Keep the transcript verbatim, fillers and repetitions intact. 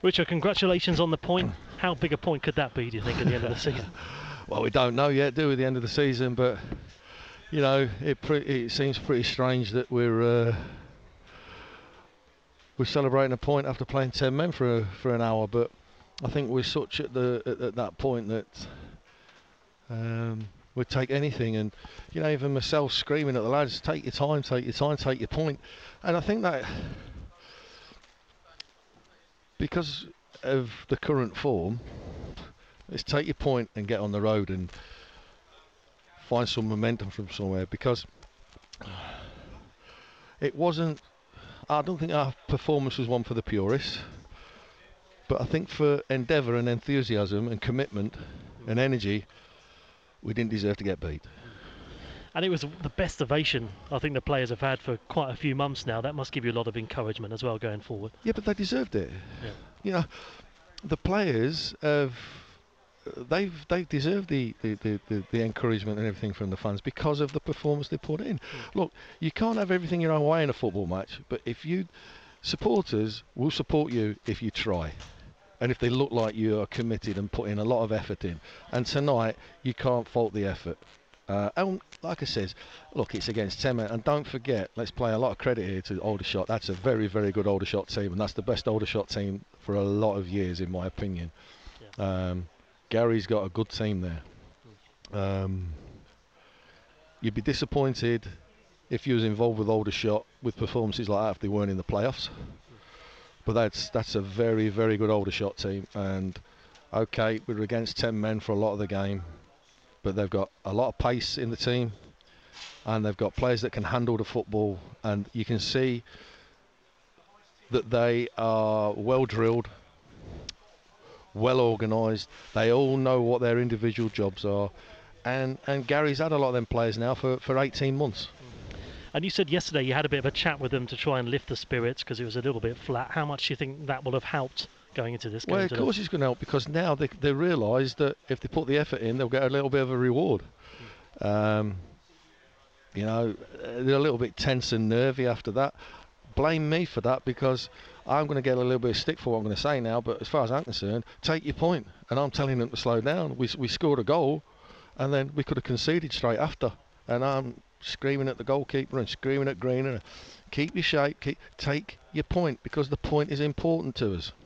Richard, congratulations on the point. How big a point could that be, do you think, at the end of the season? Well, we don't know yet, do we, at the end of the season, but you know, it, pre it seems pretty strange that we're uh, we're celebrating a point after playing ten men for a, for an hour. But I think we're such at the at, at that point that um, we'd take anything. And you know, even myself screaming at the lads, "Take your time, take your time, take your point." And I think that because of the current form, let's take your point and get on the road and find some momentum from somewhere, because it wasn't, I don't think our performance was one for the purists, but I think for endeavour and enthusiasm and commitment and energy, we didn't deserve to get beat. And it was the best ovation I think the players have had for quite a few months now. That must give you a lot of encouragement as well going forward. Yeah, but they deserved it. Yeah. You know, the players have, they've they've deserved the the, the, the the encouragement and everything from the fans because of the performance they put in. Mm. Look, you can't have everything your own way in a football match, but if you, supporters will support you if you try, and if they look like you are committed and put in a lot of effort in. And tonight, you can't fault the effort. Uh, and like I says, look, it's against ten men, and don't forget, let's play a lot of credit here to Aldershot. That's a very, very good Aldershot team, and that's the best Aldershot team for a lot of years, in my opinion. Yeah. Um, Gary's got a good team there. Um, you'd be disappointed if you was involved with Aldershot with performances like that if they weren't in the playoffs. But that's that's a very, very good Aldershot team, and okay, we were against ten men for a lot of the game, but they've got a lot of pace in the team, and they've got players that can handle the football, and you can see that they are well drilled, well organised. They all know what their individual jobs are, and and Gary's had a lot of them players now for, for eighteen months. And you said yesterday you had a bit of a chat with them to try and lift the spirits because it was a little bit flat. How much do you think that will have helped going into this game? Well, of course it's going to help, because now they, they realise that if they put the effort in, they'll get a little bit of a reward. Mm. Um, you know, they're a little bit tense and nervy after that. Blame me for that, because I'm going to get a little bit of stick for what I'm going to say now, but as far as I'm concerned, take your point. And I'm telling them to slow down. We, we scored a goal, and then we could have conceded straight after. And I'm screaming at the goalkeeper and screaming at Green, and keep your shape, keep, take your point, because the point is important to us.